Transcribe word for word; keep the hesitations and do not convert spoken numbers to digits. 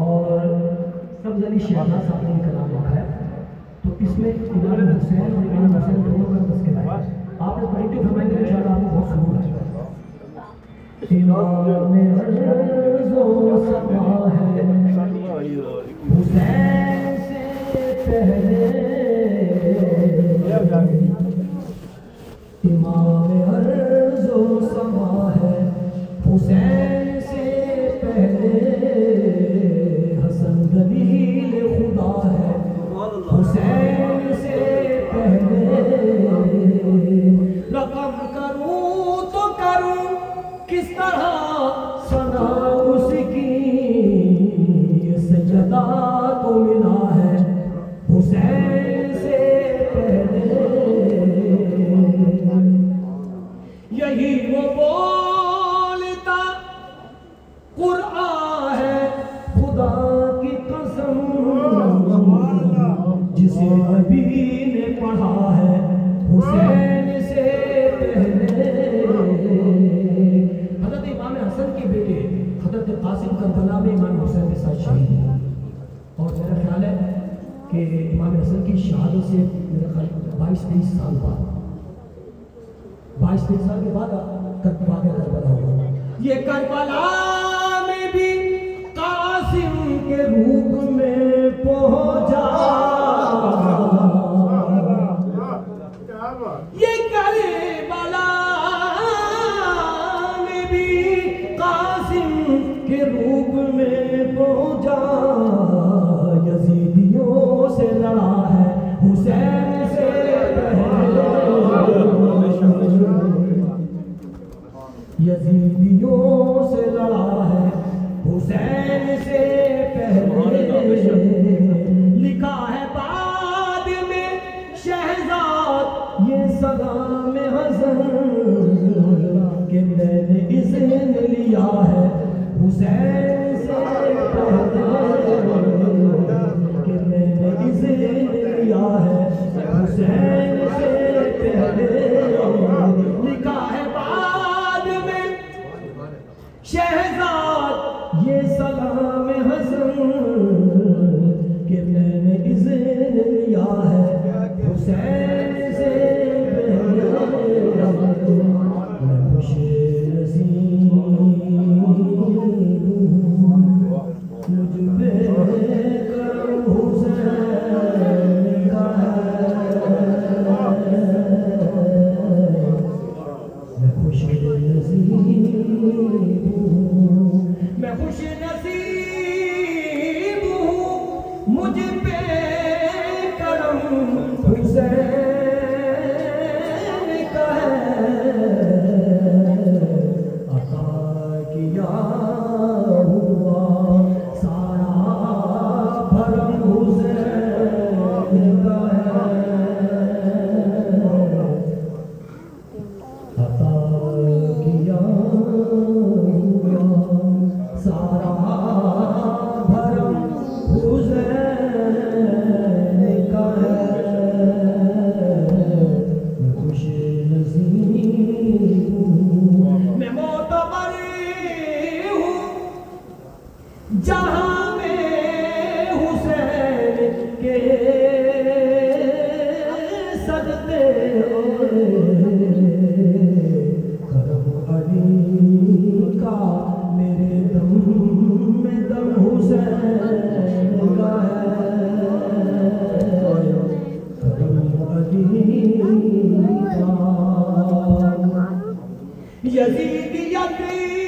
और सब अली शहनाज साहब ने कलाम लिखा है। तो इसमें इमाम हुसैन और इमाम हुसैन दोनों का तस्करा है। आपने पढ़ी तो फरमाएंगे इंशाअल्लाह आपको बहुत सुकून आएगा। इमाम अर्ज़ो समा है हुसैन से पहले, इमाम अर्ज़ो समा है हुसैन से पहले, हसन दलील खुदा है हुसैन से पहले। रकम करूं तो करूं किस तरह सना उसकी, ये सजदा तो मिला है हुसैन से पहले। यही वो बोलता कुरान है खुदा की कसम, जिसे नबी ने पढ़ा है हुसैन से पहले। हज़रत इमाम हसन के बेटे हज़रत कासिम करबला में इमाम हुसैन के साथ शहीद हुए। और मेरा ख्याल है कि इमाम हसन की शहादत से मेरा ख्याल बाईस तेईस साल बाद बाईस तेईस साल के बाद वाक़या करबला हुआ। ये करबला में भी कासिम के रूप में पहुंचा, ये करबला में भी कासिम के रूप में पहुंचा। यजीदियों से लड़ा है हुसैन से पहले, यजीदियों से लड़ा है हुसैन से पहले। लिखा है बाद में शहजाद ये सलाम हसन, कि मैंने इज़्न लिया है हुसैन से पहले, कि मैंने इज़्न लिया है हुसैन से पहले। लिखा है बाद में शहजाद ये सलाम हसन, कि मैंने इज़्न लिया है हुसैन से पहले। मैं खुश नसीब मुझ पे करम हुसैन का है, मैं खुश नसीब हूँ, मैं खुश नसीब हूँ मुझ पे करम हुसैन का है। अता किया हुआ सारा भरम हुसैन का है, अता किया हुआ सारा भरम हुसैन का है। मैं खुश नसीब हूँ, मैं मोतबर हूँ जहाँ में हुसैन के सजदे करम अली का मेरे दम में दम हुसैन का है, करम अली का। यजीदियत